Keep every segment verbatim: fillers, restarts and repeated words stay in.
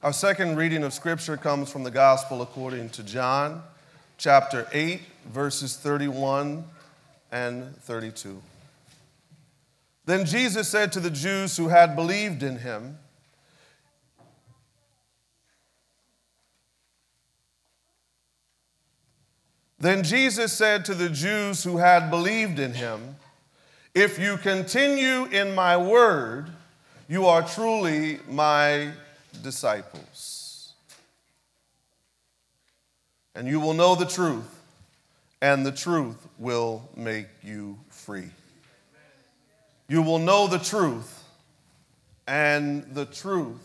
Our second reading of Scripture comes from the Gospel according to John, chapter eight, verses thirty-one and thirty-two. Then Jesus said to the Jews who had believed in him, Then Jesus said to the Jews who had believed in him, "If you continue in my word, you are truly my disciples. And you will know the truth, and the truth will make you free." You will know the truth, and the truth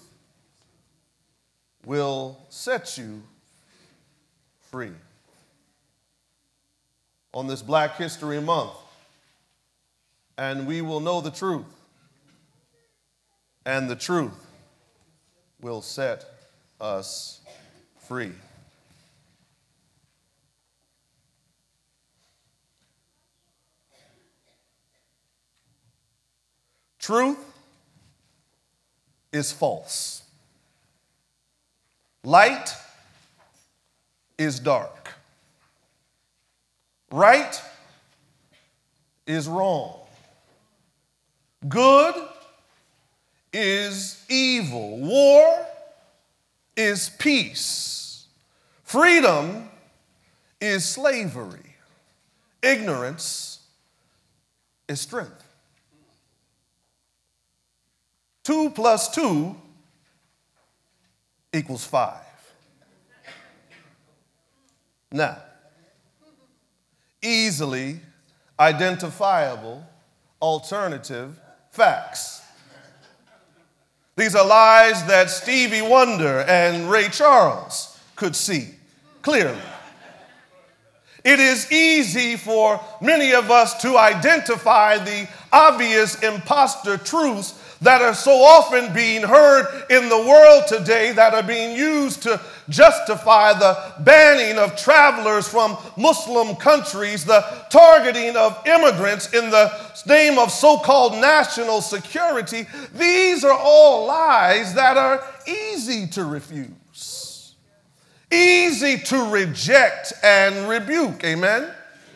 will set you free. On this Black History Month, and we will know the truth, and the truth will set us free. Truth is false. Light is dark. Right is wrong. Good is evil. War is peace. Freedom is slavery. Ignorance is strength. Two plus two equals five. Now, easily identifiable alternative facts. These are lies that Stevie Wonder and Ray Charles could see clearly. It is easy for many of us to identify the obvious imposter truths that are so often being heard in the world today, that are being used to justify the banning of travelers from Muslim countries, the targeting of immigrants in the name of so-called national security. These are all lies that are easy to refuse, easy to reject and rebuke. Amen?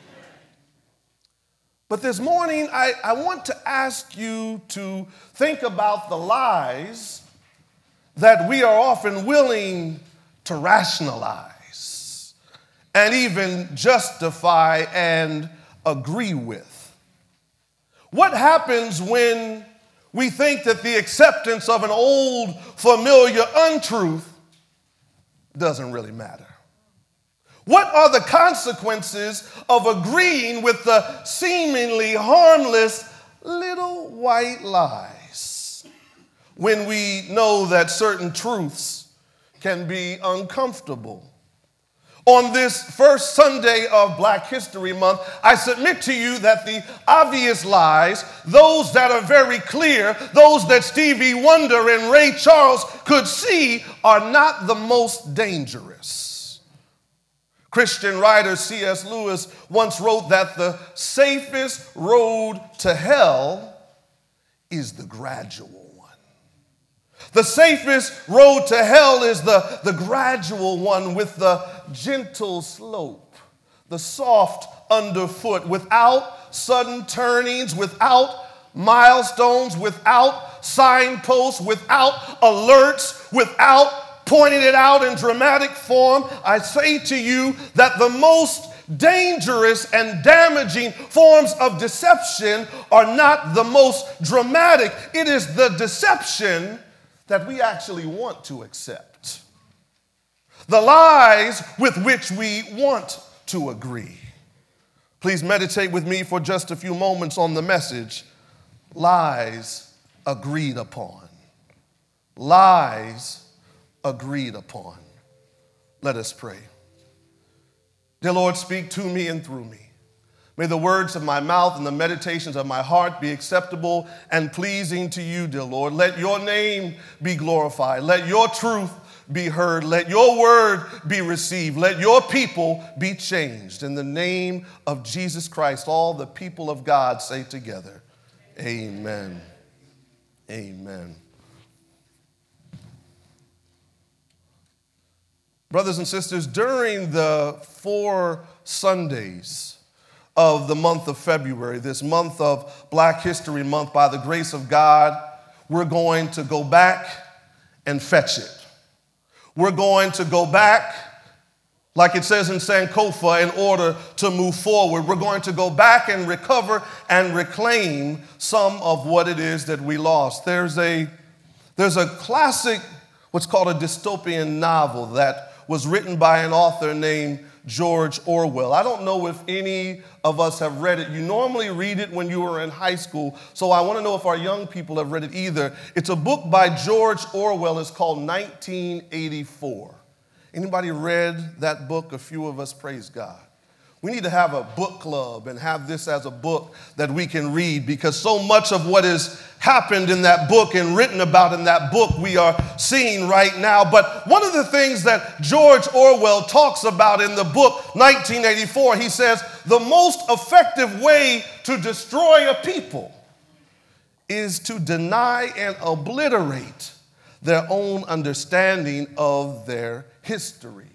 But this morning, I, I want to ask you to think about the lies that we are often willing to rationalize and even justify and agree with. What happens when we think that the acceptance of an old, familiar untruth doesn't really matter? What are the consequences of agreeing with the seemingly harmless little white lies when we know that certain truths can be uncomfortable? On this first Sunday of Black History Month, I submit to you that the obvious lies, those that are very clear, those that Stevie Wonder and Ray Charles could see, are not the most dangerous. Christian writer C S Lewis once wrote that the safest road to hell is the gradual one. The safest road to hell is the, the gradual one, with the gentle slope, the soft underfoot, without sudden turnings, without milestones, without signposts, without alerts, without pointing it out in dramatic form. I say to you that the most dangerous and damaging forms of deception are not the most dramatic. It is the deception that we actually want to accept, the lies with which we want to agree. Please meditate with me for just a few moments on the message, lies agreed upon. Lies agreed upon. Let us pray. Dear Lord, speak to me and through me. May the words of my mouth and the meditations of my heart be acceptable and pleasing to you, dear Lord. Let your name be glorified. Let your truth be heard. Let your word be received. Let your people be changed. In the name of Jesus Christ, all the people of God say together, amen. Amen. Brothers and sisters, during the four Sundays of the month of February, this month of Black History Month, by the grace of God, we're going to go back and fetch it. We're going to go back, like it says in Sankofa, in order to move forward. We're going to go back and recover and reclaim some of what it is that we lost. There's a, there's a classic, what's called a dystopian novel that was written by an author named George Orwell. I don't know if any of us have read it. You normally read it when you were in high school, so I want to know if our young people have read it either. It's a book by George Orwell. It's called nineteen eighty-four. Anybody read that book? A few of us, praise God. We need to have a book club and have this as a book that we can read, because so much of what has happened in that book and written about in that book we are seeing right now. But one of the things that George Orwell talks about in the book nineteen eighty-four, he says the most effective way to destroy a people is to deny and obliterate their own understanding of their history.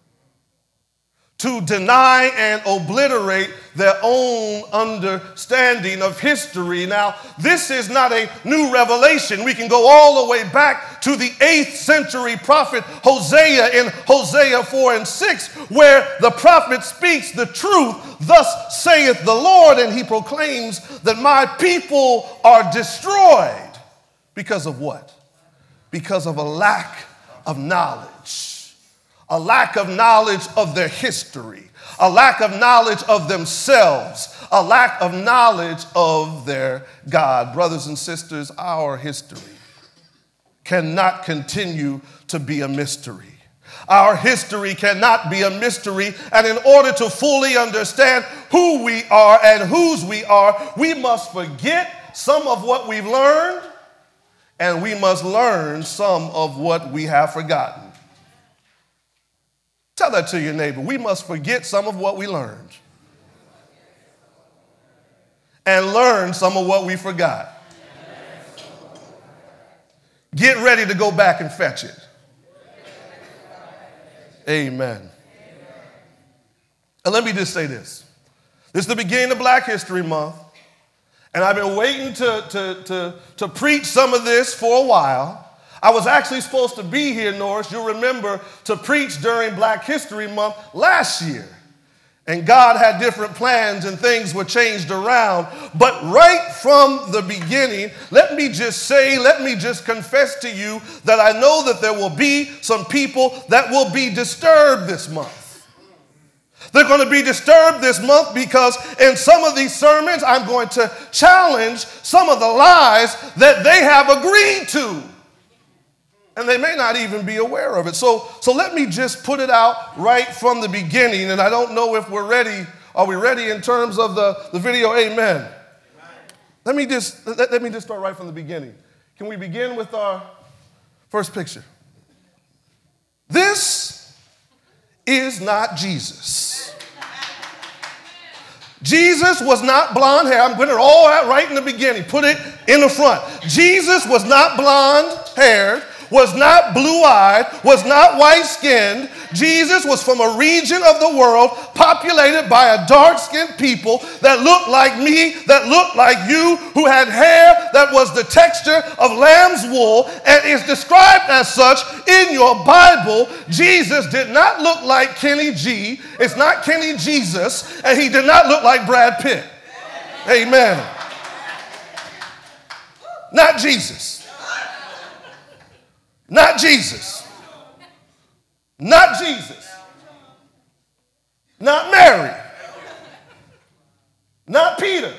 To deny and obliterate their own understanding of history. Now, this is not a new revelation. We can go all the way back to the eighth century prophet Hosea in Hosea four and six, where the prophet speaks the truth, thus saith the Lord, and he proclaims that my people are destroyed. Because of what? Because of a lack of knowledge. A lack of knowledge of their history, a lack of knowledge of themselves, a lack of knowledge of their God. Brothers and sisters, our history cannot continue to be a mystery. Our history cannot be a mystery, and in order to fully understand who we are and whose we are, we must forget some of what we've learned, and we must learn some of what we have forgotten. Tell that to your neighbor. We must forget some of what we learned and learn some of what we forgot. Get ready to go back and fetch it. Amen. And let me just say this. This is the beginning of Black History Month, and I've been waiting to, to, to, to preach some of this for a while. I was actually supposed to be here, Norris, you'll remember, to preach during Black History Month last year. And God had different plans and things were changed around. But right from the beginning, let me just say, let me just confess to you that I know that there will be some people that will be disturbed this month. They're going to be disturbed this month because in some of these sermons, I'm going to challenge some of the lies that they have agreed to. And they may not even be aware of it. So, so let me just put it out right from the beginning. And I don't know if we're ready. Are we ready in terms of the, the video? Amen. Amen. Let me just let, let me just start right from the beginning. Can we begin with our first picture? This is not Jesus. Jesus was not blonde hair. I'm putting it all out right in the beginning. Put it in the front. Jesus was not blonde haired. Was not blue-eyed, was not white-skinned. Jesus was from a region of the world populated by a dark-skinned people that looked like me, that looked like you, who had hair that was the texture of lamb's wool and is described as such in your Bible. Jesus did not look like Kenny G. It's not Kenny Jesus, and he did not look like Brad Pitt. Amen. Not Jesus. Not Jesus. Not Jesus. Not Mary. Not Peter.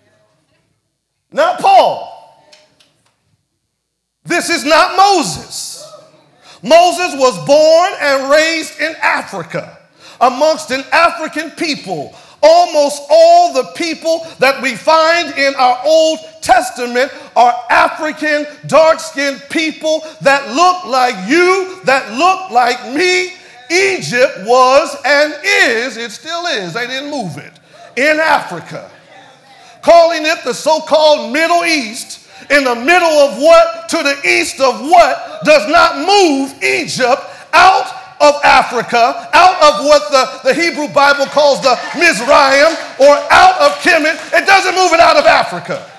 Not Paul. This is not Moses. Moses was born and raised in Africa amongst an African people. Almost all the people that we find in our Old Testament are African, dark-skinned people that look like you, that look like me. Egypt was and is, it still is, they didn't move it, in Africa. Calling it the so-called Middle East, in the middle of what, to the east of what, does not move Egypt out of Africa, out of what the, the Hebrew Bible calls the Mizraim, or out of Kemet. It doesn't move it out of Africa.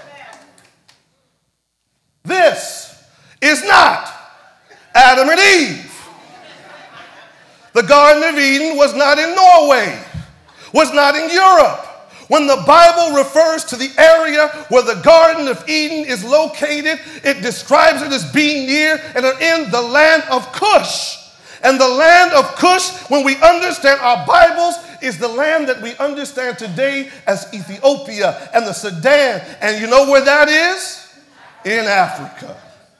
This is not Adam and Eve. The Garden of Eden was not in Norway, was not in Europe. When the Bible refers to the area where the Garden of Eden is located, it describes it as being near and in the land of Cush. And the land of Cush, when we understand our Bibles, is the land that we understand today as Ethiopia and the Sudan. And you know where that is? In Africa.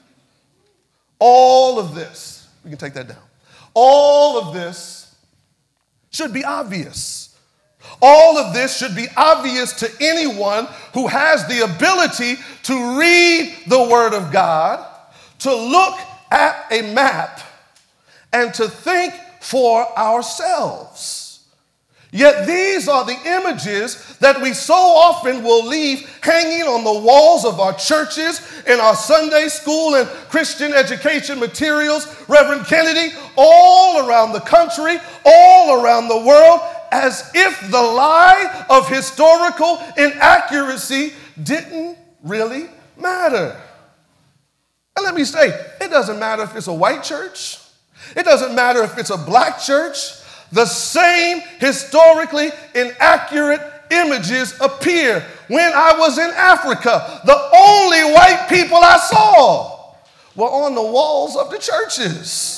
All of this, we can take that down. All of this should be obvious. All of this should be obvious to anyone who has the ability to read the Word of God, to look at a map, and to think for ourselves. Yet these are the images that we so often will leave hanging on the walls of our churches, in our Sunday school and Christian education materials, Reverend Kennedy, all around the country, all around the world, as if the lie of historical inaccuracy didn't really matter. And let me say, it doesn't matter if it's a white church. It doesn't matter if it's a black church. The same historically inaccurate images appear. When I was in Africa, the only white people I saw were on the walls of the churches.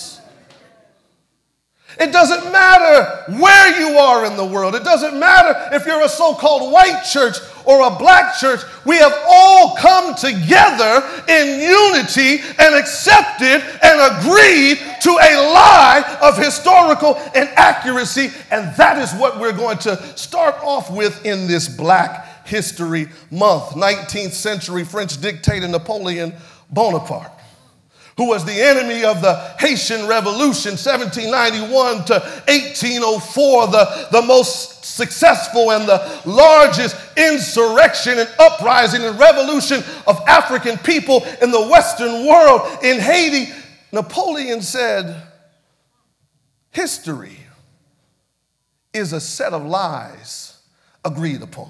It doesn't matter where you are in the world. It doesn't matter if you're a so-called white church or a black church. We have all come together in unity and accepted and agreed to a lie of historical inaccuracy. And that is what we're going to start off with in this Black History Month. nineteenth century French dictator Napoleon Bonaparte, who was the enemy of the Haitian Revolution, seventeen ninety-one to eighteen oh four, the, the most successful and the largest insurrection and uprising and revolution of African people in the Western world. In Haiti, Napoleon said, history is a set of lies agreed upon.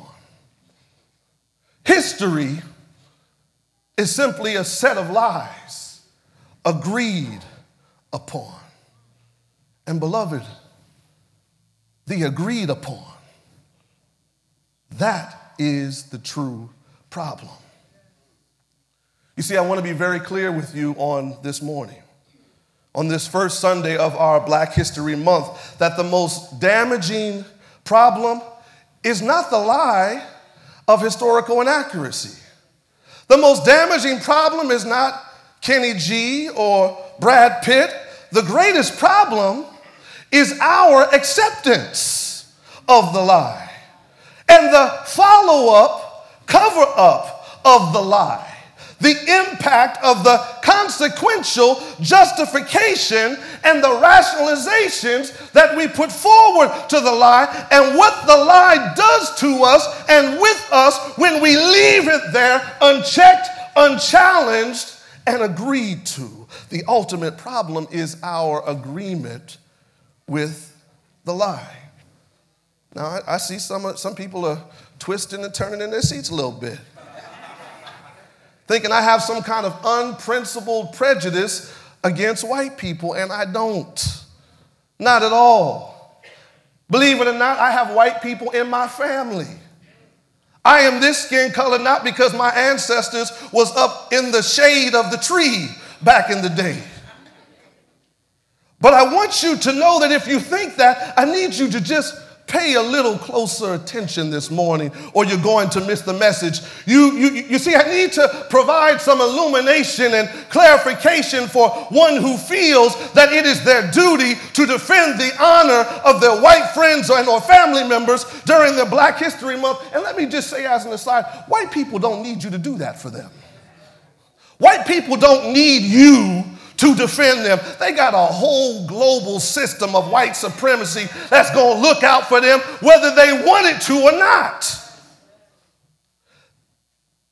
History is simply a set of lies agreed upon. And beloved, the agreed upon, that is the true problem. You see, I want to be very clear with you on this morning, on this first Sunday of our Black History Month, that the most damaging problem is not the lie of historical inaccuracy. The most damaging problem is not Kenny G or Brad Pitt. The greatest problem is our acceptance of the lie and the follow-up, cover-up of the lie. The impact of the consequential justification and the rationalizations that we put forward to the lie, and what the lie does to us and with us when we leave it there unchecked, unchallenged, and agreed to. The ultimate problem is our agreement with the lie. Now, I, I see some, some people are twisting and turning in their seats a little bit, thinking I have some kind of unprincipled prejudice against white people, and I don't. Not at all. Believe it or not, I have white people in my family. I am this skin color not because my ancestors was up in the shade of the tree back in the day. But I want you to know that if you think that, I need you to just pay a little closer attention this morning, or you're going to miss the message. You, you, you see, I need to provide some illumination and clarification for one who feels that it is their duty to defend the honor of their white friends and or family members during the Black History Month. And let me just say as an aside, white people don't need you to do that for them. White people don't need you to defend them. They got a whole global system of white supremacy that's going to look out for them whether they want it to or not.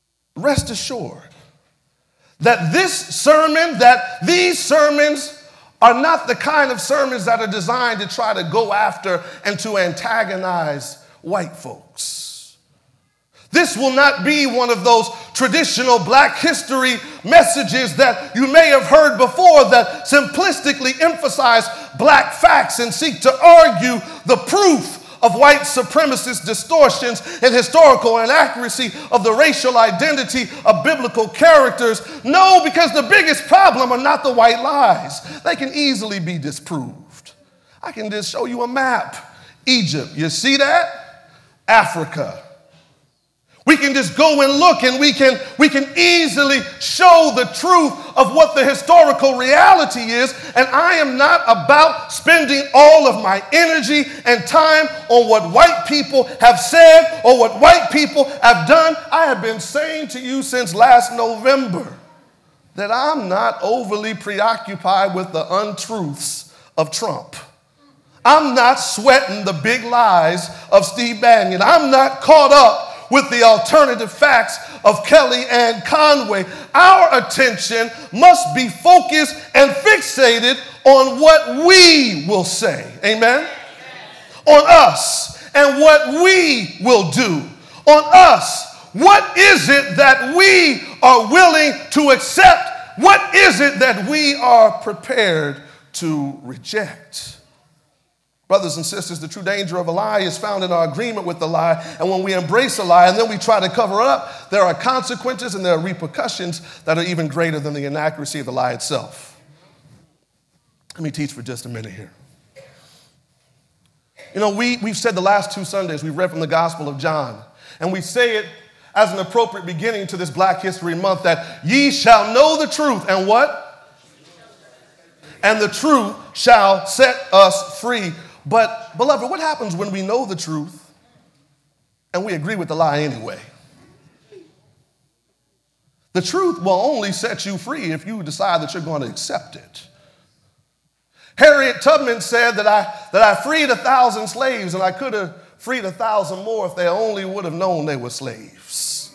Rest assured that this sermon, that these sermons are not the kind of sermons that are designed to try to go after and to antagonize white folks. This will not be one of those traditional black history messages that you may have heard before that simplistically emphasize black facts and seek to argue the proof of white supremacist distortions and historical inaccuracy of the racial identity of biblical characters. No, because the biggest problem are not the white lies. They can easily be disproved. I can just show you a map. Egypt, you see that? Africa. We can just go and look, and we can, we can easily show the truth of what the historical reality is. And I am not about spending all of my energy and time on what white people have said or what white people have done. I have been saying to you since last November that I'm not overly preoccupied with the untruths of Trump. I'm not sweating the big lies of Steve Bannon. I'm not caught up with the alternative facts of Kellyanne Conway. Our attention must be focused and fixated on what we will say. Amen? On us and what we will do. On us. What is it that we are willing to accept? What is it that we are prepared to reject? Brothers and sisters, the true danger of a lie is found in our agreement with the lie. And when we embrace a lie and then we try to cover it up, there are consequences and there are repercussions that are even greater than the inaccuracy of the lie itself. Let me teach for just a minute here. You know, we, we've said the last two Sundays, we've read from the Gospel of John, and we say it as an appropriate beginning to this Black History Month that ye shall know the truth, and what? And the truth shall set us free. But, beloved, what happens when we know the truth and we agree with the lie anyway? The truth will only set you free if you decide that you're going to accept it. Harriet Tubman said that I, that I freed a thousand slaves, and I could have freed a thousand more if they only would have known they were slaves.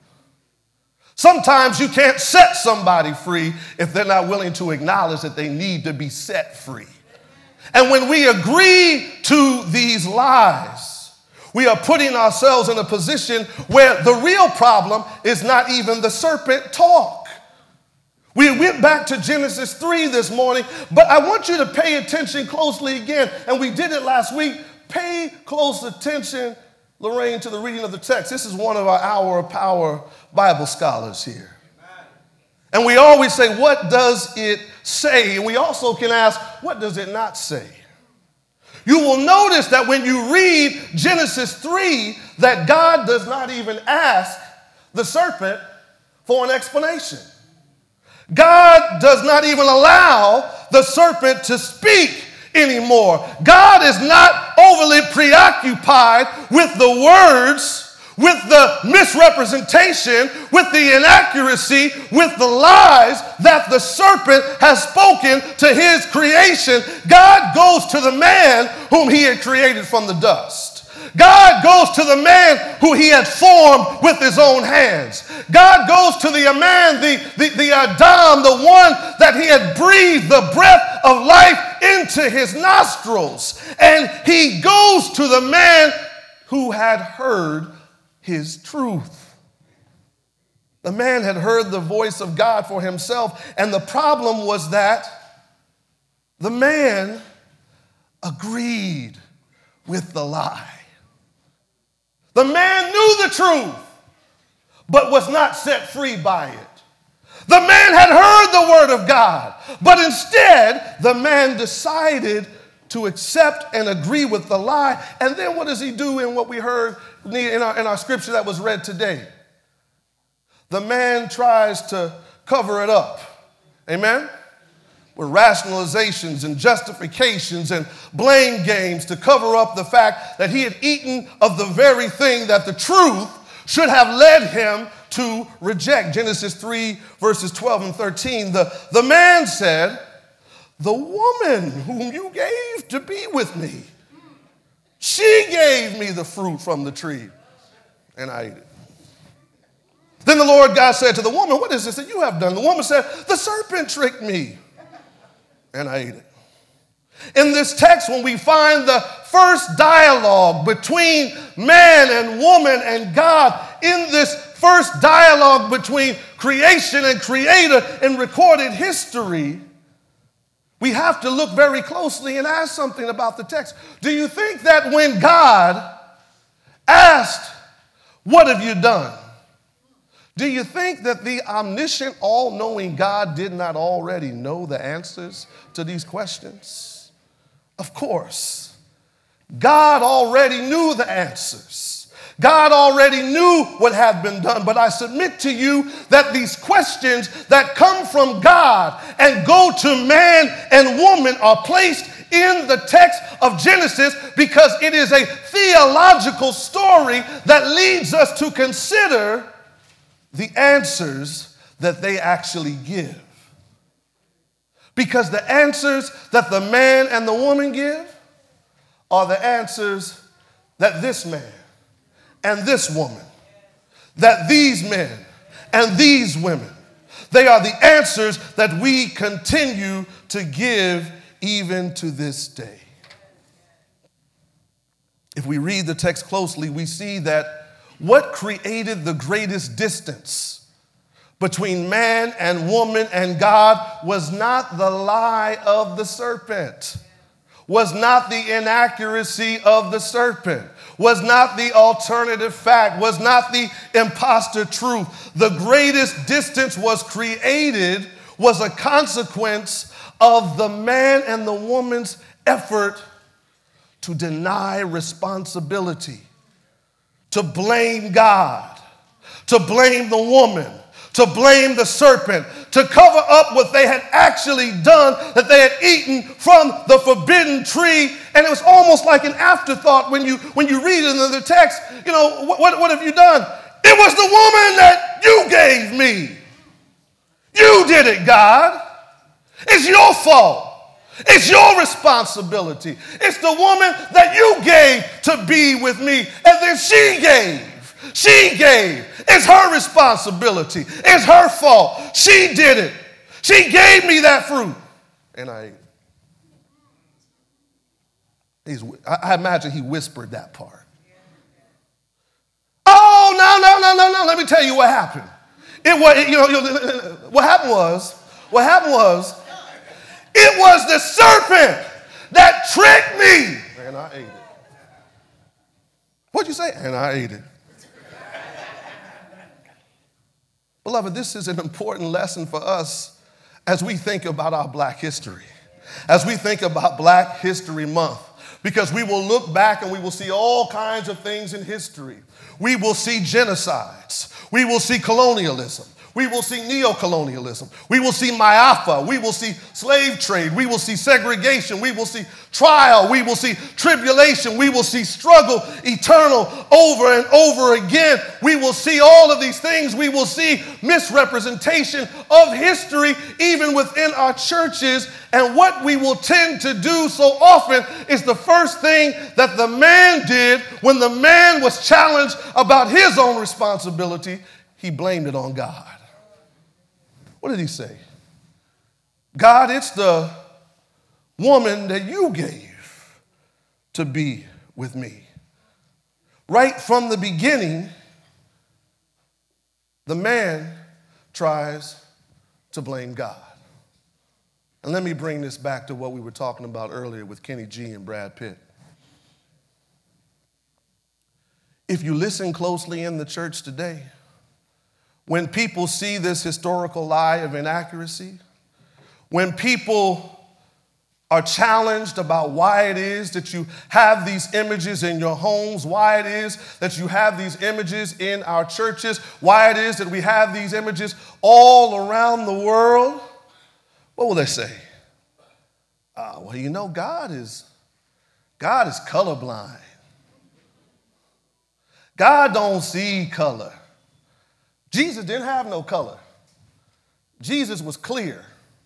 Sometimes you can't set somebody free if they're not willing to acknowledge that they need to be set free. And when we agree to these lies, we are putting ourselves in a position where the real problem is not even the serpent talk. We went back to Genesis three this morning, but I want you to pay attention closely again. And we did it last week. Pay close attention, Lorraine, to the reading of the text. This is one of our Hour of Power Bible scholars here. And we always say, what does it say? And we also can ask, what does it not say? You will notice that when you read Genesis three, that God does not even ask the serpent for an explanation. God does not even allow the serpent to speak anymore. God is not overly preoccupied with the words, with the misrepresentation, with the inaccuracy, with the lies that the serpent has spoken to his creation. God goes to the man whom he had created from the dust. God goes to the man who he had formed with his own hands. God goes to the man, the, the, the Adam, the one that he had breathed the breath of life into his nostrils. And he goes to the man who had heard his truth. The man had heard the voice of God for himself, and the problem was that the man agreed with the lie. The man knew the truth, but was not set free by it. The man had heard the word of God, but instead the man decided to accept and agree with the lie. And then what does he do in what we heard in our, in our scripture that was read today? The man tries to cover it up. Amen? With rationalizations and justifications and blame games to cover up the fact that he had eaten of the very thing that the truth should have led him to reject. Genesis three, verses twelve and thirteen. The, the man said, the woman whom you gave to be with me, she gave me the fruit from the tree, and I ate it. Then the Lord God said to the woman, what is this that you have done? The woman said, the serpent tricked me, and I ate it. In this text, when we find the first dialogue between man and woman and God, in this first dialogue between creation and creator in recorded history, we have to look very closely and ask something about the text. Do you think that when God asked, "What have you done?" do you think that the omniscient, all-knowing God did not already know the answers to these questions? Of course. God already knew the answers. God already knew what had been done. But I submit to you that these questions that come from God and go to man and woman are placed in the text of Genesis because it is a theological story that leads us to consider the answers that they actually give. Because the answers that the man and the woman give are the answers that this man and this woman, that these men and these women, they are the answers that we continue to give even to this day. If we read the text closely, we see that what created the greatest distance between man and woman and God was not the lie of the serpent, was not the inaccuracy of the serpent, was not the alternative fact, was not the imposter truth. The greatest distance was created, was a consequence of the man and the woman's effort to deny responsibility, to blame God, to blame the woman, to blame the serpent, to cover up what they had actually done, that they had eaten from the forbidden tree. And it was almost like an afterthought when you, when you read it in the text. You know, what, what have you done? It was the woman that you gave me. You did it, God. It's your fault. It's your responsibility. It's the woman that you gave to be with me. And then she gave. She gave. It's her responsibility. It's her fault. She did it. She gave me that fruit. And I ate it. He's, I imagine he whispered that part. Oh, no, no, no, no, no. Let me tell you what happened. It was, you know, you know, what happened was, what happened was, it was the serpent that tricked me. And I ate it. What'd you say? And I ate it. Beloved, this is an important lesson for us as we think about our Black history, as we think about Black History Month, because we will look back and we will see all kinds of things in history. We will see genocides. We will see colonialism. We will see neocolonialism. We will see Ma'afa. We will see slave trade. We will see segregation. We will see trial. We will see tribulation. We will see struggle eternal over and over again. We will see all of these things. We will see misrepresentation of history even within our churches. And what we will tend to do so often is the first thing that the man did when the man was challenged about his own responsibility, he blamed it on God. What did he say? God, it's the woman that you gave to be with me. Right from the beginning, the man tries to blame God. And let me bring this back to what we were talking about earlier with Kenny G and Brad Pitt. If you listen closely in the church today, when people see this historical lie of inaccuracy, when people are challenged about why it is that you have these images in your homes, why it is that you have these images in our churches, why it is that we have these images all around the world, what will they say? Uh, well, you know, God is, God is colorblind. God don't see color. Jesus didn't have no color. Jesus was clear.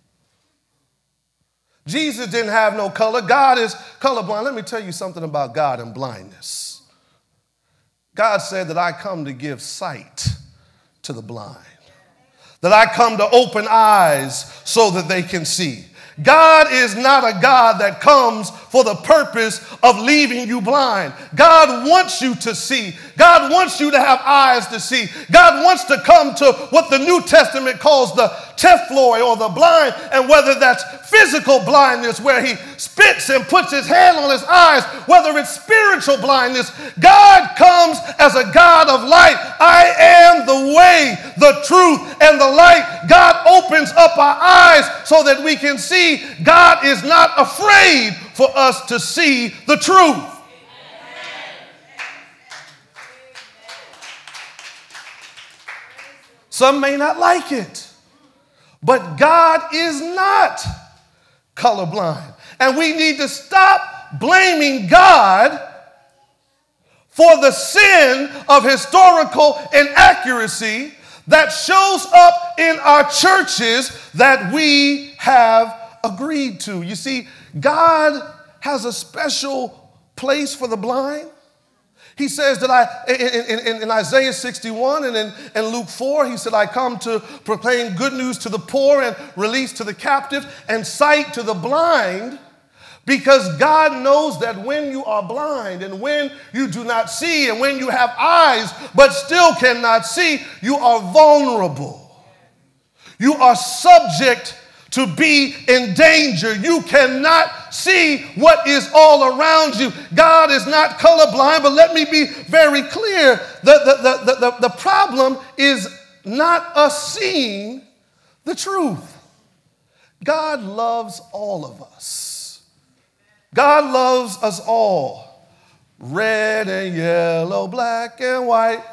Jesus didn't have no color. God is colorblind. Let me tell you something about God and blindness. God said that I come to give sight to the blind, that I come to open eyes so that they can see. God is not a God that comes for the purpose of leaving you blind. God wants you to see. God wants you to have eyes to see. God wants to come to what the New Testament calls the tephloi, or the blind, and whether that's physical blindness where he spits and puts his hand on his eyes, whether it's spiritual blindness, God comes as a God of light. I am the way, the truth, and the light. God opens up our eyes so that we can see. God is not afraid for us to see the truth. Some may not like it, but God is not colorblind. And we need to stop blaming God for the sin of historical inaccuracy that shows up in our churches that we have agreed to. You see, God has a special place for the blind. He says that I, in, in, in Isaiah sixty-one and in, in Luke four, he said, I come to proclaim good news to the poor and release to the captive and sight to the blind, because God knows that when you are blind and when you do not see and when you have eyes but still cannot see, you are vulnerable. You are subject to be in danger. You cannot see what is all around you. God is not colorblind, but let me be very clear. The, the, the, the, the problem is not us seeing the truth. God loves all of us. God loves us all. Red and yellow, black and white.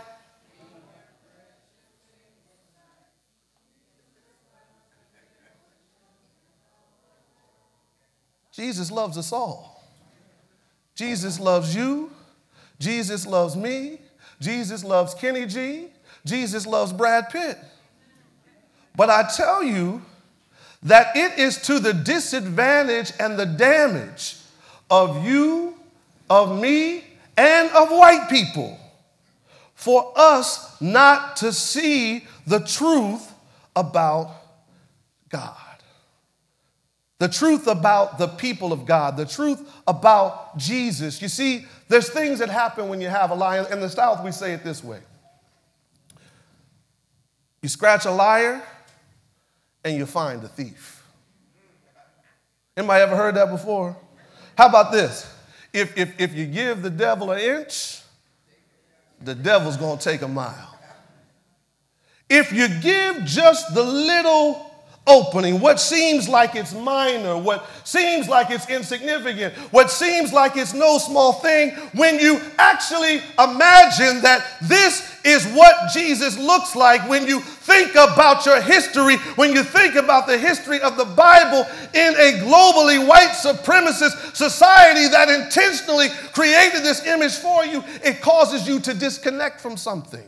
Jesus loves us all. Jesus loves you. Jesus loves me. Jesus loves Kenny G. Jesus loves Brad Pitt. But I tell you that it is to the disadvantage and the damage of you, of me, and of white people for us not to see the truth about God. The truth about the people of God, the truth about Jesus. You see, there's things that happen when you have a lie. In the South, we say it this way. You scratch a liar and you find a thief. Anybody ever heard that before? How about this? If, if, if you give the devil an inch, the devil's going to take a mile. If you give just the little opening, what seems like it's minor, what seems like it's insignificant, what seems like it's no small thing, when you actually imagine that this is what Jesus looks like, when you think about your history, when you think about the history of the Bible in a globally white supremacist society that intentionally created this image for you, it causes you to disconnect from something.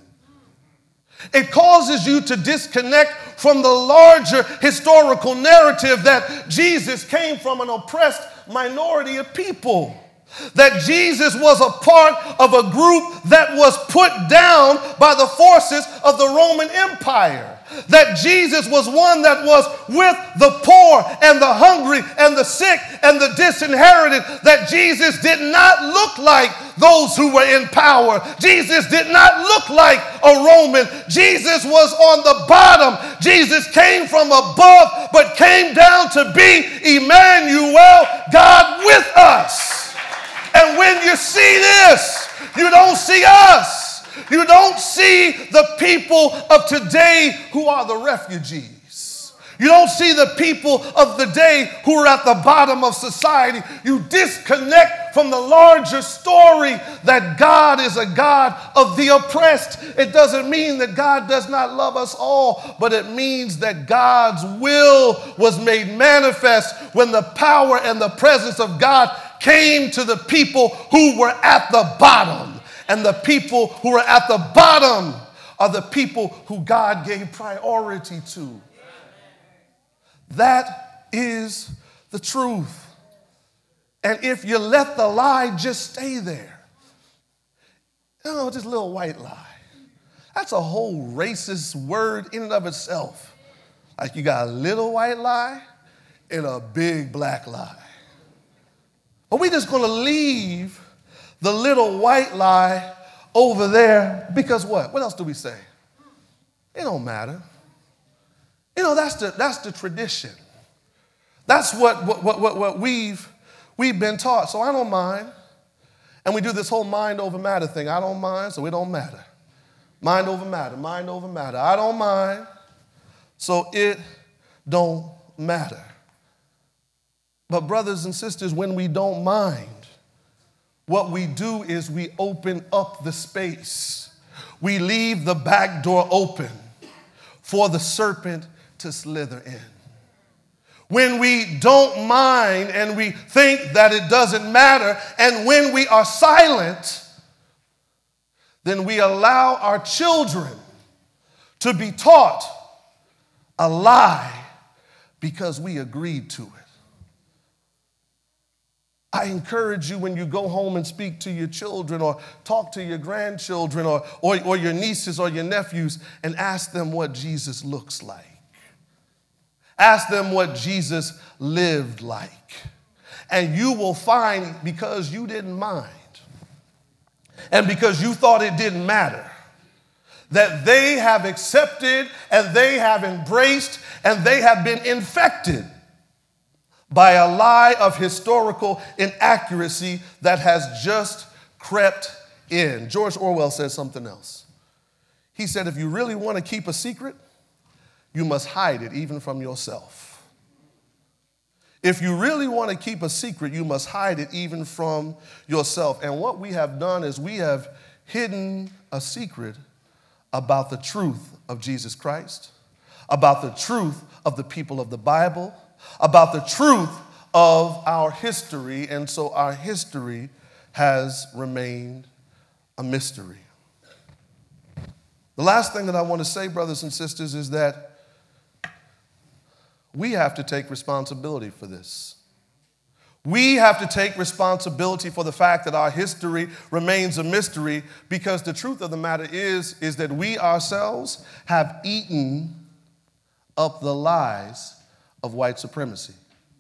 It causes you to disconnect from the larger historical narrative that Jesus came from an oppressed minority of people. That Jesus was a part of a group that was put down by the forces of the Roman Empire. That Jesus was one that was with the poor and the hungry and the sick and the disinherited. That Jesus did not look like those who were in power. Jesus did not look like a Roman. Jesus was on the bottom. Jesus came from above but came down to be Emmanuel, God with us. And when you see this, you don't see us. You don't see the people of today who are the refugees. You don't see the people of the day who are at the bottom of society. You disconnect from the larger story that God is a God of the oppressed. It doesn't mean that God does not love us all, but it means that God's will was made manifest when the power and the presence of God came to the people who were at the bottom. And the people who are at the bottom are the people who God gave priority to. That is the truth. And if you let the lie just stay there, you know, this little white lie, that's a whole racist word in and of itself. Like you got a little white lie, in a big black lie? Are we just going to leave the little white lie over there? Because what? What else do we say? It don't matter. You know, that's the, that's the tradition. That's what, what, what, what we've, we've been taught. So I don't mind. And we do this whole mind over matter thing. I don't mind, so it don't matter. Mind over matter, mind over matter. I don't mind, so it don't matter. But brothers and sisters, when we don't mind, what we do is we open up the space. We leave the back door open for the serpent to slither in. When we don't mind and we think that it doesn't matter, and when we are silent, then we allow our children to be taught a lie because we agreed to it. I encourage you when you go home and speak to your children or talk to your grandchildren or, or, or your nieces or your nephews and ask them what Jesus looks like. Ask them what Jesus lived like. And you will find, because you didn't mind and because you thought it didn't matter, that they have accepted and they have embraced and they have been infected by a lie of historical inaccuracy that has just crept in. George Orwell said something else. He said, if you really want to keep a secret, you must hide it even from yourself. If you really want to keep a secret, you must hide it even from yourself. And what we have done is we have hidden a secret about the truth of Jesus Christ, about the truth of the people of the Bible, about the truth of our history, and so our history has remained a mystery. The last thing that I want to say, brothers and sisters, is that we have to take responsibility for this. We have to take responsibility for the fact that our history remains a mystery, because the truth of the matter is, is that we ourselves have eaten up the lies of white supremacy.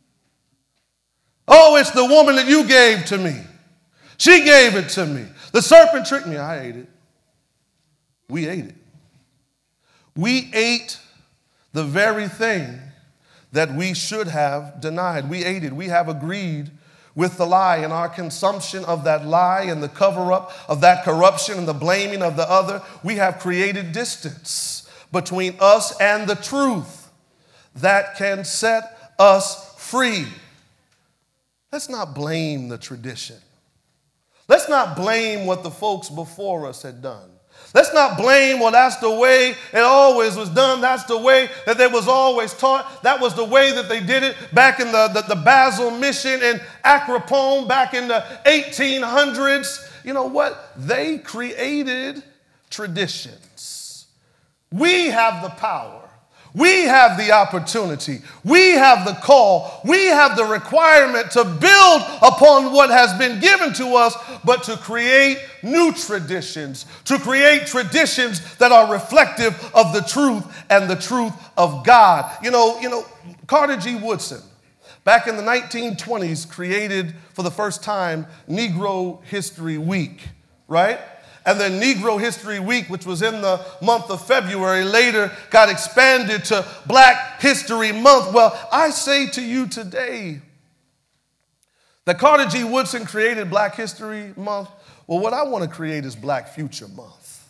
Oh, it's the woman that you gave to me. She gave it to me. The serpent tricked me. I ate it. We ate it. We ate the very thing that we should have denied. We ate it. We have agreed with the lie, and our consumption of that lie and the cover-up of that corruption and the blaming of the other, we have created distance between us and the truth that can set us free. Let's not blame the tradition. Let's not blame what the folks before us had done. Let's not blame, well, that's the way it always was done. That's the way that they was always taught. That was the way that they did it back in the, the, the Basel Mission in Acropole back in the eighteen hundreds. You know what? They created traditions. We have the power. We have the opportunity. We have the call. We have the requirement to build upon what has been given to us, but to create new traditions, to create traditions that are reflective of the truth and the truth of God. You know, you know, Carter G. Woodson, back in the nineteen twenties, created for the first time Negro History Week, right? And then Negro History Week, which was in the month of February, later got expanded to Black History Month. Well, I say to you today that Carter G. Woodson created Black History Month. Well, what I want to create is Black Future Month.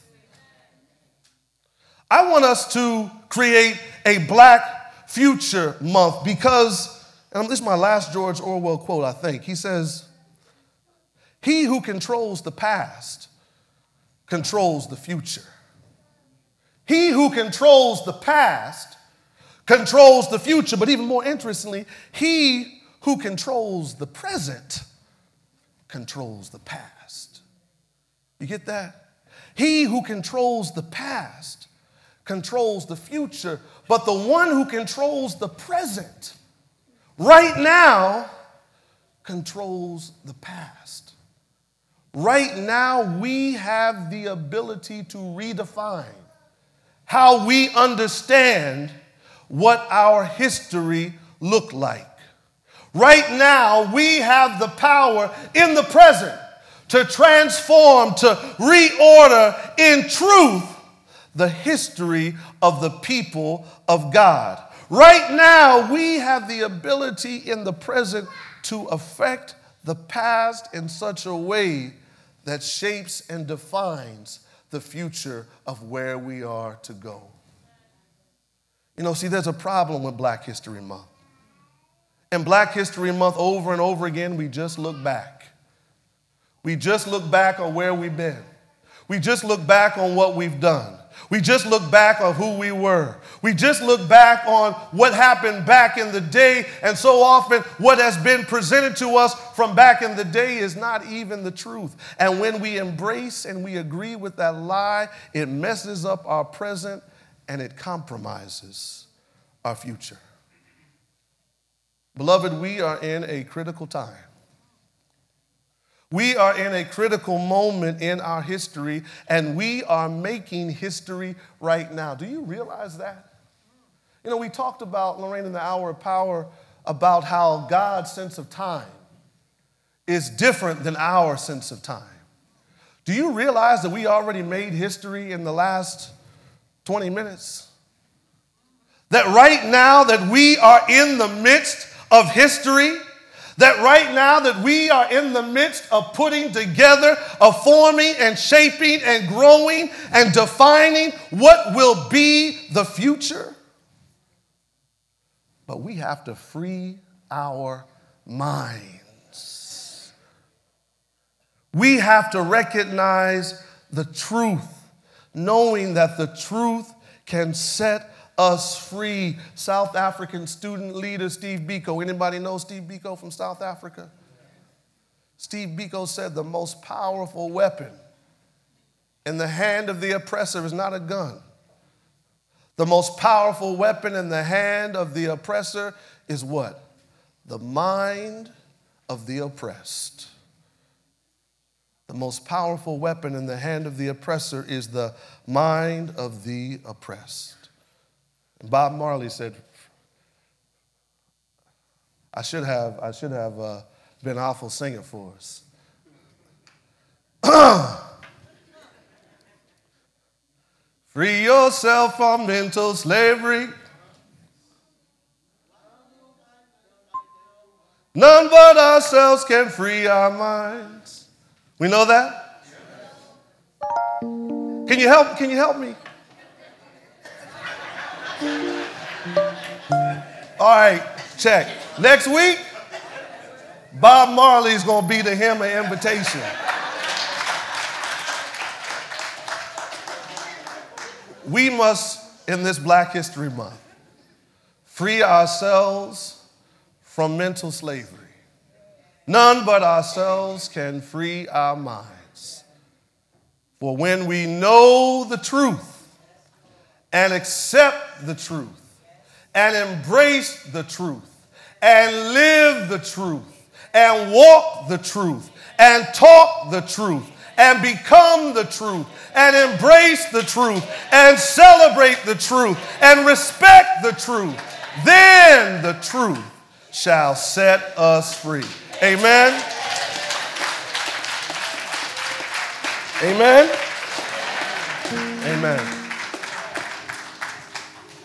I want us to create a Black Future Month because, and this is my last George Orwell quote, I think. He says, "He who controls the past controls the future. He who controls the past controls the future." But even more interestingly, he who controls the present controls the past. You get that? He who controls the past controls the future, but the one who controls the present right now controls the past. Right now, we have the ability to redefine how we understand what our history looked like. Right now, we have the power in the present to transform, to reorder in truth the history of the people of God. Right now, we have the ability in the present to affect the past in such a way that shapes and defines the future of where we are to go. You know, see, there's a problem with Black History Month. In Black History Month, over and over again, we just look back. We just look back on where we've been. We just look back on what we've done. We just look back on who we were. We just look back on what happened back in the day. And so often what has been presented to us from back in the day is not even the truth. And when we embrace and we agree with that lie, it messes up our present and it compromises our future. Beloved, we are in a critical time. We are in a critical moment in our history, and we are making history right now. Do you realize that? You know, we talked about, Lorraine, in the Hour of Power, about how God's sense of time is different than our sense of time. Do you realize that we already made history in the last twenty minutes? That right now that we are in the midst of history, that right now that we are in the midst of putting together, of forming and shaping and growing and defining what will be the future. But we have to free our minds. We have to recognize the truth, knowing that the truth can set us free. South African student leader Steve Biko. Anybody know Steve Biko from South Africa? Steve Biko said the most powerful weapon in the hand of the oppressor is not a gun. The most powerful weapon in the hand of the oppressor is what? The mind of the oppressed. The most powerful weapon in the hand of the oppressor is the mind of the oppressed. Bob Marley said, I should have, I should have uh, been awful singing for us. Free yourself from mental slavery. None but ourselves can free our minds. We know that? Can you help, can you help me? All right, check. Next week, Bob Marley's going to be the hymn of invitation. We must, in this Black History Month, free ourselves from mental slavery. None but ourselves can free our minds. For when we know the truth and accept the truth and embrace the truth and live the truth and walk the truth and talk the truth and become the truth and embrace the truth and celebrate the truth and respect the truth, then the truth shall set us free. Amen. Amen. Amen.